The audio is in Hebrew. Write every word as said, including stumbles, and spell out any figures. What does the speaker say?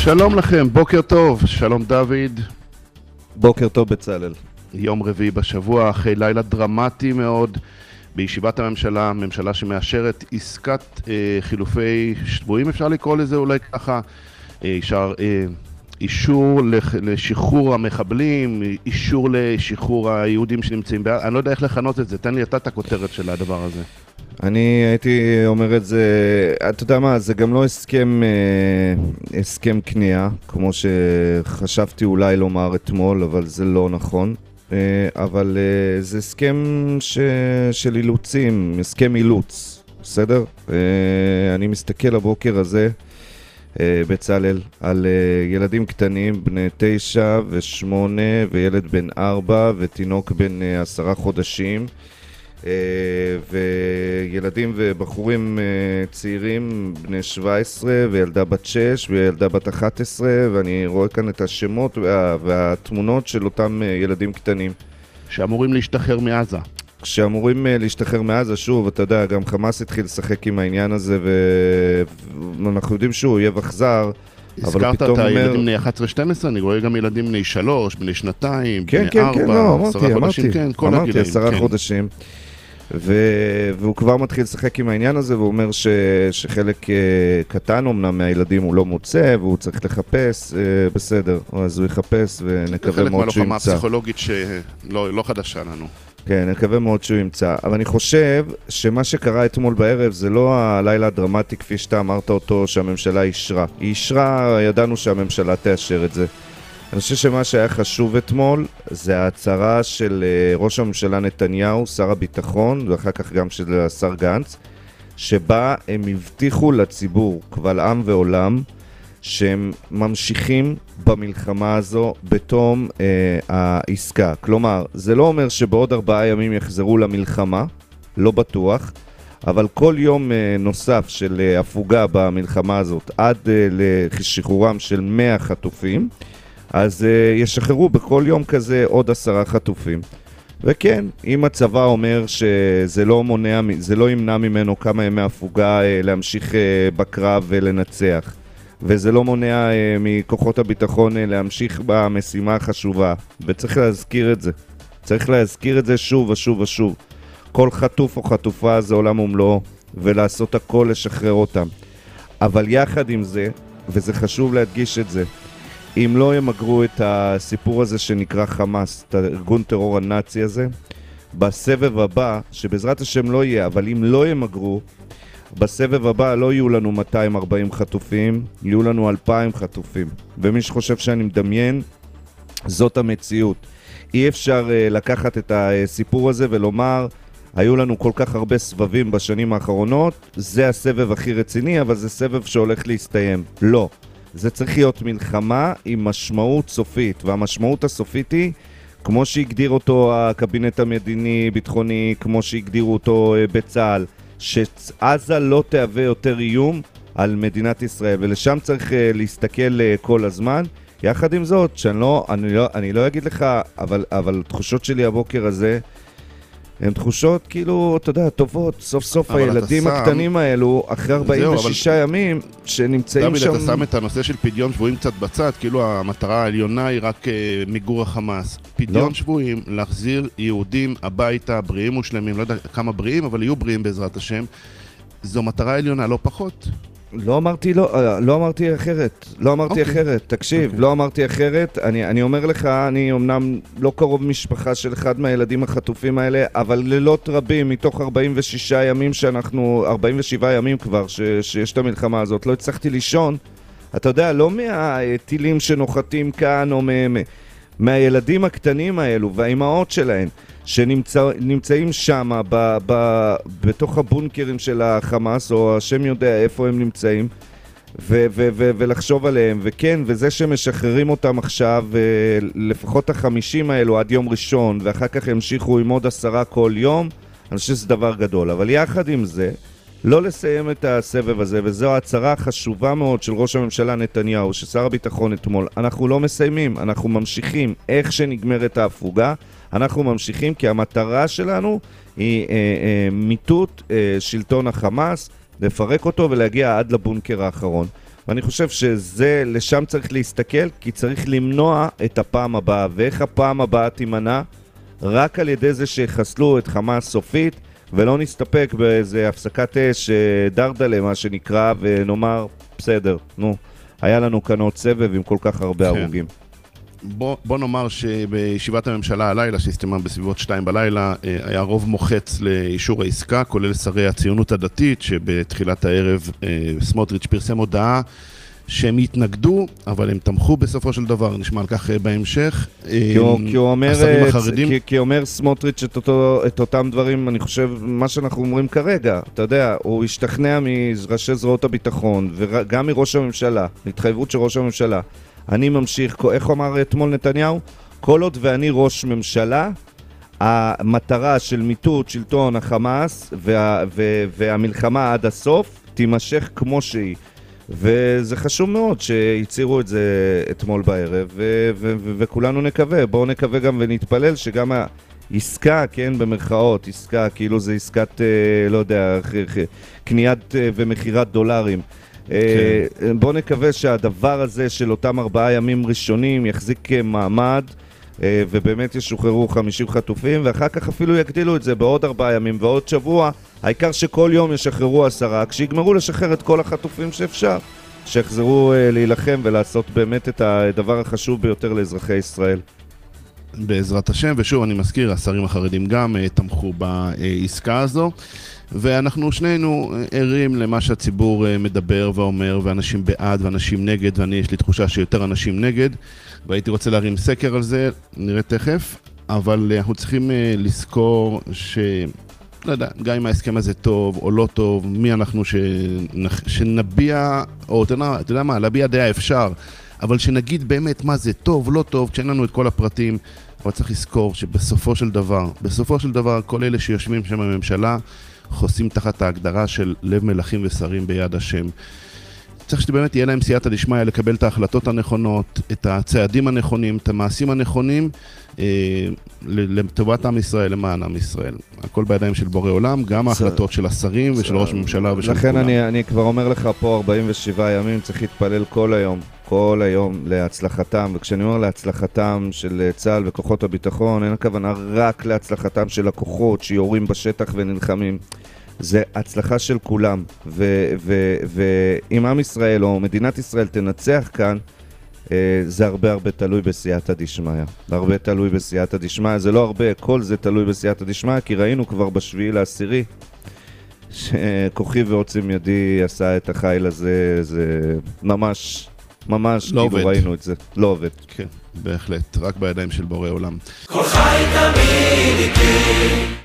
שלום לכם, בוקר טוב, שלום דוד. בוקר טוב בצלאל. יום רביעי בשבוע, אחרי לילה דרמטי מאוד בישיבת הממשלה, ממשלה שמאשרת עסקת אה, חילופי שבויים, אפשר לקרוא לזה אולי ככה, אה, אישר, אה, אישור לח, לשחרור המחבלים, אישור לשחרור היהודים שנמצאים בעד, אני לא יודע איך לכנות את זה, תן לי אתה את הכותרת של הדבר הזה. אני הייתי אומר את זה, אתה יודע מה, זה גם לא הסכם, אה, הסכם קנייה, כמו שחשבתי אולי לומר אתמול, אבל זה לא נכון. אה, אבל אה, זה הסכם ש, של אילוצים, הסכם אילוץ, בסדר? אה, אני מסתכל הבוקר הזה, אה, בצלאל, על אה, ילדים קטנים, בני תשע ושמונה, וילד בן ארבע, ותינוק בן אה, עשרה חודשים. Uh, וילדים ובחורים uh, צעירים בני שבע עשרה וילדה בת שש וילדה בת אחת עשרה, ואני רואה כאן את השמות וה, והתמונות של אותם uh, ילדים קטנים שאמורים להשתחרר מעזה שאמורים uh, להשתחרר מעזה. שוב, אתה יודע, גם חמאס התחיל לשחק עם העניין הזה ו... ואנחנו יודעים שהוא אויב אכזר. הזכרת את הילדים בני אחת עשרה שתים עשרה, אני רואה גם ילדים בני שלוש, בני שנתיים, כן, בני כן, ארבע, כן, לא, עשרה אמרתי, חודשים, אמרתי, כן, כל אמרתי, הגילאים. עשרה כן. חודשים. ו... והוא כבר מתחיל לשחק עם העניין הזה, והוא אומר ש... שחלק uh, קטן אמנם מהילדים הוא לא מוצא, והוא צריך לחפש, uh, בסדר, אז הוא יחפש ונקווה מאוד שהוא ימצא. חלק מהלוחמה הפסיכולוגית שלא לא חדשה לנו. כן, נקווה מאוד שהוא ימצא. אבל אני חושב שמה שקרה אתמול בערב זה לא הלילה הדרמטי כפי שאתה אמרת אותו שהממשלה אישרה. היא אישרה, ידענו שהממשלה תאשר את זה. אני חושב שמה שהיה חשוב אתמול זה ההצהרה של ראש הממשלה נתניהו, שר הביטחון, ואחר כך גם של השר גנץ, שבה הם הבטיחו לציבור, קבל עם ועולם, שהם ממשיכים במלחמה הזו בתום אה, העסקה. כלומר, זה לא אומר שבעוד ארבעה ימים יחזרו למלחמה, לא בטוח, אבל כל יום אה, נוסף של אה, הפוגה במלחמה הזאת עד אה, לשחרורם של מאה חטופים, אז uh, ישחררו בכל יום כזה עוד עשרה חטופים. וכן, אם הצבא אומר שזה לא מונע, זה לא ימנע ממנו כמה ימי הפוגה uh, להמשיך uh, בקרב ולנצח, וזה לא מונע uh, מכוחות הביטחון uh, להמשיך במשימה החשובה, וצריך להזכיר את זה. צריך להזכיר את זה שוב ושוב ושוב. כל חטוף או חטופה זה עולם ומלואו, ולעשות הכל לשחרר אותם. אבל יחד עם זה, וזה חשוב להדגיש את זה, אם לא ימגרו את הסיפור הזה שנקרא חמאס, את הארגון טרור הנאצי הזה, בסבב הבא, שבעזרת השם לא יהיה, אבל אם לא ימגרו, בסבב הבא לא יהיו לנו מאתיים וארבעים חטופים, יהיו לנו אלפיים חטופים. ומי שחושב שאני מדמיין, זאת המציאות. אי אפשר uh, לקחת את הסיפור הזה ולומר, היו לנו כל כך הרבה סבבים בשנים האחרונות, זה הסבב הכי רציני, אבל זה סבב שהולך להסתיים. לא. זה צריך להיות מלחמה עם משמעות סופית, והמשמעות הסופית היא, כמו שהגדיר אותו הקבינט המדיני-ביטחוני, כמו שהגדירו אותו בצה"ל, שעזה לא תהווה יותר איום על מדינת ישראל, ולשם צריך להסתכל כל הזמן. יחד עם זאת, שאני לא, אני לא, אני לא אגיד לך, אבל, אבל תחושות שלי הבוקר הזה, הן תחושות כאילו, אתה יודע, טובות, סוף סוף הילדים הקטנים האלו, אחרי ארבעים ושישה ימים, שנמצאים שם... דוד, אתה שם את הנושא של פדיון שבויים קצת בצד, כאילו המטרה העליונה היא רק מיגור החמאס. פדיון שבויים, להחזיר יהודים הביתה, בריאים ושלמים, לא יודע כמה בריאים, אבל יהיו בריאים בעזרת השם. זו מטרה עליונה, לא פחות. לא אמרתי, לא, לא אמרתי אחרת, לא אמרתי okay. אחרת, תקשיב, okay. לא אמרתי אחרת, אני, אני אומר לך, אני אמנם לא קרוב משפחה של אחד מהילדים החטופים האלה, אבל לילות רבים מתוך ארבעים ושישה ימים שאנחנו, ארבעים ושבעה ימים כבר, ש, שיש את המלחמה הזאת, לא הצלחתי לישון, אתה יודע, לא מהטילים שנוחתים כאן, או מה, מהילדים הקטנים האלו, והאימהות שלהם, שנמצאים שם ב, ב, בתוך הבונקרים של החמאס, או השם יודע איפה הם נמצאים, ו, ו, ו, ולחשוב עליהם. וכן, וזה שמשחררים אותם עכשיו, לפחות החמישים האלו עד יום ראשון, ואחר כך המשיכו עם עוד עשרה כל יום, אני חושב שזה דבר גדול. אבל יחד עם זה, לא לסיים את הסבב הזה, וזו ההצהרה החשובה מאוד של ראש הממשלה נתניהו, ששר הביטחון אתמול. אנחנו לא מסיימים, אנחנו ממשיכים. איך שנגמרת ההפוגה, אנחנו ממשיכים, כי המטרה שלנו היא אה, אה, מיטוט אה, שלטון החמאס, לפרק אותו ולהגיע עד לבונקר האחרון. ואני חושב שזה, לשם צריך להסתכל, כי צריך למנוע את הפעם הבאה. ואיך הפעם הבאה תימנע? רק על ידי זה שיחסלו את חמאס סופית, ולא נסתפק באיזה הפסקת אש דרדלה, מה שנקרא, ונאמר, בסדר, נו, היה לנו כאן עוד סבב עם כל כך הרבה כן. הרוגים. בוא, בוא נאמר שבישיבת הממשלה הלילה, שהסתיימה בסביבות שתיים בלילה, היה רוב מוחץ לאישור העסקה, כולל שרי הציונות הדתית, שבתחילת הערב סמוטריץ' פרסם הודעה שהם התנגדו, אבל הם תמכו בסופו של דבר, נשמע על כך בהמשך. כי הוא, כי הוא אומר, השרים החרדים... כי, כי אומר סמוטריץ' את, אותו, את אותם דברים, אני חושב, מה שאנחנו אומרים כרגע, אתה יודע, הוא השתכנע מראשי זרועות הביטחון, וגם מראש הממשלה, התחייבות של ראש הממשלה. אני ממשיך, איך אמר אתמול נתניהו? כל עוד ואני ראש ממשלה, המטרה של מיטוט שלטון החמאס וה, וה, והמלחמה עד הסוף תימשך כמו שהיא. וזה חשוב מאוד שיצירו את זה אתמול בערב, ו- ו- ו- וכולנו נקווה, בואו נקווה גם ונתפלל שגם העסקה, כן, במרכאות, עסקה, כאילו זה עסקת, לא יודע, קניית ומחירת דולרים. כן. בואו נקווה שהדבר הזה של אותם ארבעה ימים ראשונים יחזיק מעמד, ובאמת ישוחררו חמישים חטופים, ואחר כך אפילו יקדילו את זה בעוד ארבעה ימים ועוד שבוע. העיקר שכל יום ישחררו עשרה, כשיגמרו לשחרר את כל החטופים שאפשר, שיחזרו להילחם ולעשות באמת את הדבר החשוב ביותר לאזרחי ישראל. בעזרת השם, ושוב אני מזכיר, השרים החרדים גם תמכו בעסקה הזו, ואנחנו שנינו ערים למה שהציבור מדבר ואומר, ואנשים בעד ואנשים נגד, ואני יש לי תחושה שיותר אנשים נגד, והייתי רוצה להרים סקר על זה, נראה תכף, אבל אנחנו צריכים לזכור ש... לא יודע, גם אם ההסכם הזה טוב או לא טוב, מי אנחנו שנח... שנביע, או אתה יודע מה, להביע דעה אפשר, אבל שנגיד באמת מה זה טוב, לא טוב, כשאין לנו את כל הפרטים, אבל צריך לזכור שבסופו של דבר, בסופו של דבר, כל אלה שיושבים שם בממשלה, חוסים תחת ההגדרה של לב מלכים ושרים ביד השם. צריך שבאמת יהיה להם סייעתא דשמיא לקבל את ההחלטות הנכונות, את הצעדים הנכונים, את המעשים הנכונים, אה, לטובת עם ישראל, למען עם ישראל. הכל בידיים של בורא עולם, גם ההחלטות של השרים ושל ראש ממשלה ושל כולם. לכן אני, אני כבר אומר לך פה ארבעים ושבעה ימים, צריך להתפלל כל היום, כל היום להצלחתם, וכשאני אומר להצלחתם של צה"ל וכוחות הביטחון, אין הכוונה רק להצלחתם של הכוחות שיורים בשטח ונלחמים. זה הצלחה של כולם, ואם עם ישראל או מדינת ישראל תנצח כאן, זה הרבה הרבה תלוי בסייעתא דשמיא. הרבה תלוי בסייעתא דשמיא, זה לא הרבה, כל זה תלוי בסייעתא דשמיא, כי ראינו כבר בשביעי לעשירי, שכוחי ועוצם ידי עשה את החיל הזה, זה ממש, ממש, לא כאילו ראינו את זה, לא עובד. כן, בהחלט, רק בידיים של בורא עולם. כל חי תמיד איתי